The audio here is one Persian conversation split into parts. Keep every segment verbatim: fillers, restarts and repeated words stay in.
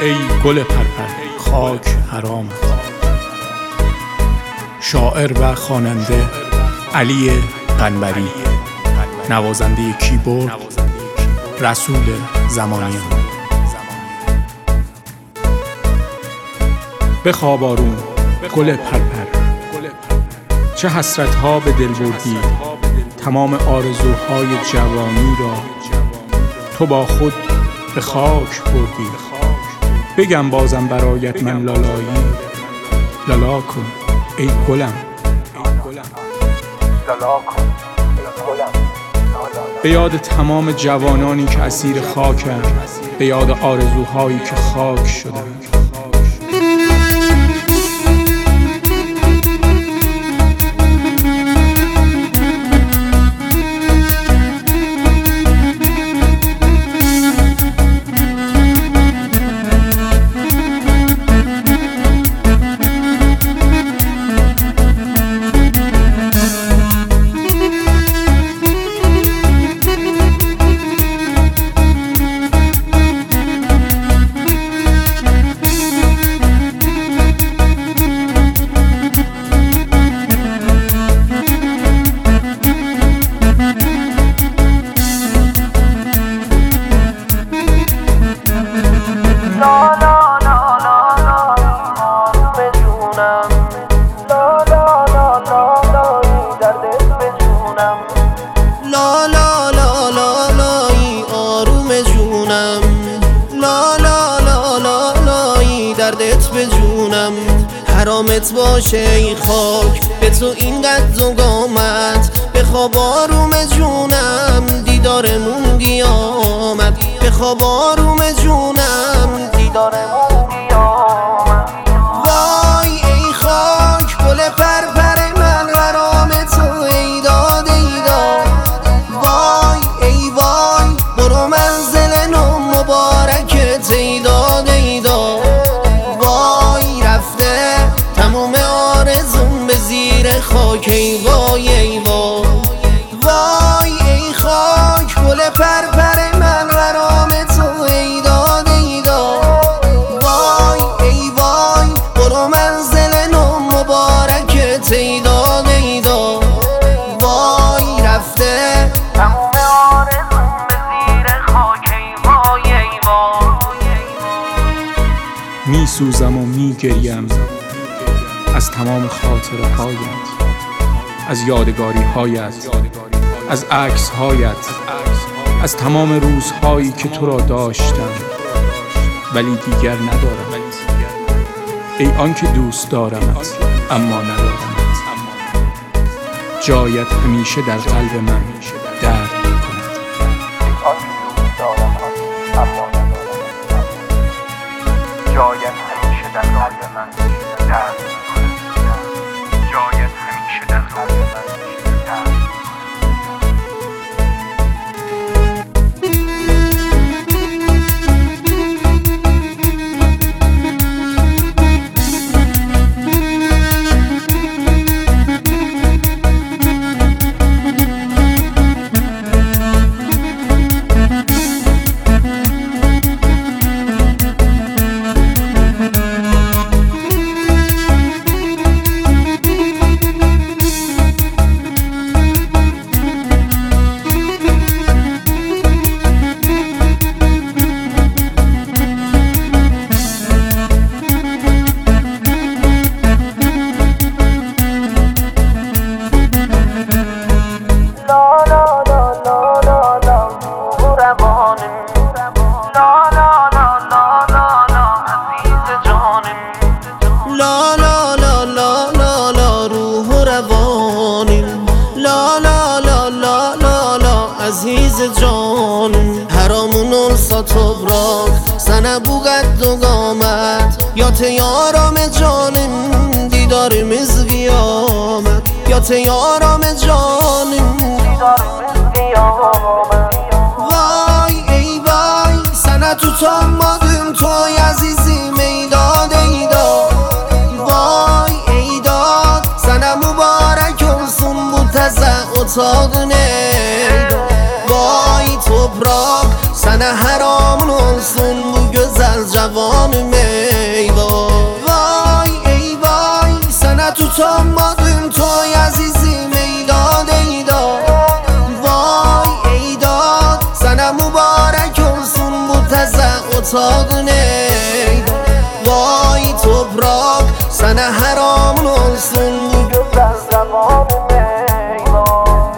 ای گل پرپر خاک حرامت. شاعر و خواننده علی قنبری، نوازنده کیبورد رسول زمانیان. بخواب آروم گل پرپر، چه حسرت ها به دل بردی. تمام آرزوهای جوانی را تو با خود به خاک بردی. بگم بازم برایت من لالایی، لالا کن ای گلم، به یاد تمام جوانانی که اسیر خاکند، به یاد آرزوهایی که خاک شدند. دردت به جونم، حرامت باشه ای خاک به تو این قد و قامت. بخواب آروم جونم دیدارمون قیامت. بخواب آروم جونم دیدارمون قیامت. وای ای خاک گل پرپر من، غرام تو ای داد ای داد. وای ای وای برو منزل نو مبارکت ای داد ای داد. تموم آرزوم به زیر خاک ای وای ای وای. وای ای خاک گل پرپر من، غرام تو ای داد ای داد. وای ای وای برو منزل نو مبارکت ای داد ای داد. وای رفته تموم آرزوم به زیر خاک ای وای ای وای. می سوزم و می گریم از تمام خاطره هایت، از یادگاری هایت، از عکس هایت، از تمام روزهایی که تو را داشتم ولی دیگر ندارم. ای آنکه دوست دارمت اما ندارمت، جایت همیشه در قلب من درد می‌کند. جایت همیشه در قلب من درد می‌کند. جایت همیشه در قلب من درد. عزیز جان حرامون ساتوبراک سنه بو قد و قامت. یا تیارام جانم دیدارم از قیامت. یا تیارام جانم دیدارم از قیامت. وای ای وای سنه تو تا مادم توی عزیزی میداد ای داد. وای ای داد سنه مبارک olsun bu teze otağın ey dad. Vay toprak sana haramın olsun bu güzel cavanım اتاق نیدا وای توبراک سنه حرام نلسون بود از زمان میلا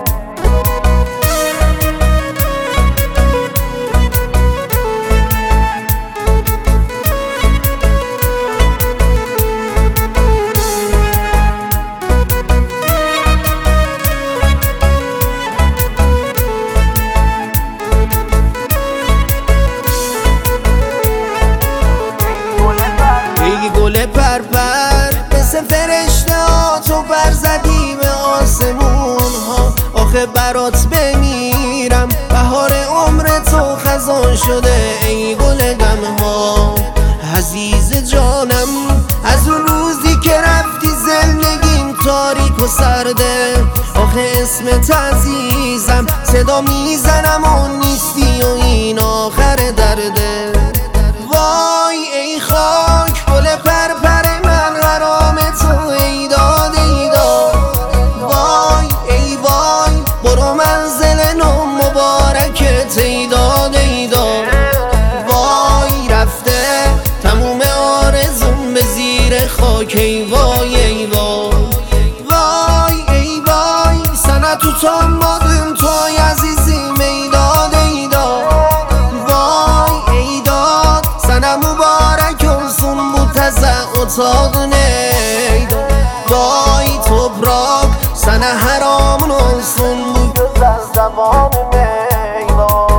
گل پرپر مثل فرشته ها تو برزدی به آسمون ها آخه برات بمیرم بهار عمر تو خزان شده ای گل دم ها عزیز جانم از اون روزی که رفتی زندگیم تاریک و سرده آخه اسمت عزیزم صدا میزنم و نیستی و این آخر درده وای ای خاک گل پرپر من غرام تو ای داد ای داد وای ای وای برو منزل نو مبارکت ای داد ای داد وای رفته تموم آرزوم به زیر خاک ای وای ای وای وای ای وای سنه تو تام مادم توی عزیزیم ای داد ای داد وای ای داد سنه مبارک اونسون بود از اتاق نیدا وای توبراک سنه حرام اونسون بود از زمان میلا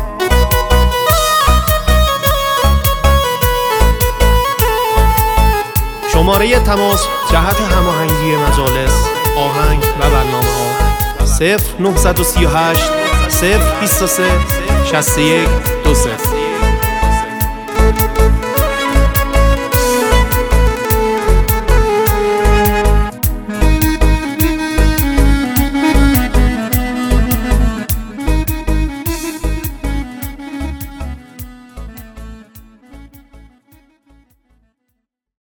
شماره تماس جهت هماهنگی مجالس آهنگ و برنامه ها صفر نه سه هشت صفر دو سه شصت و یک دو صفر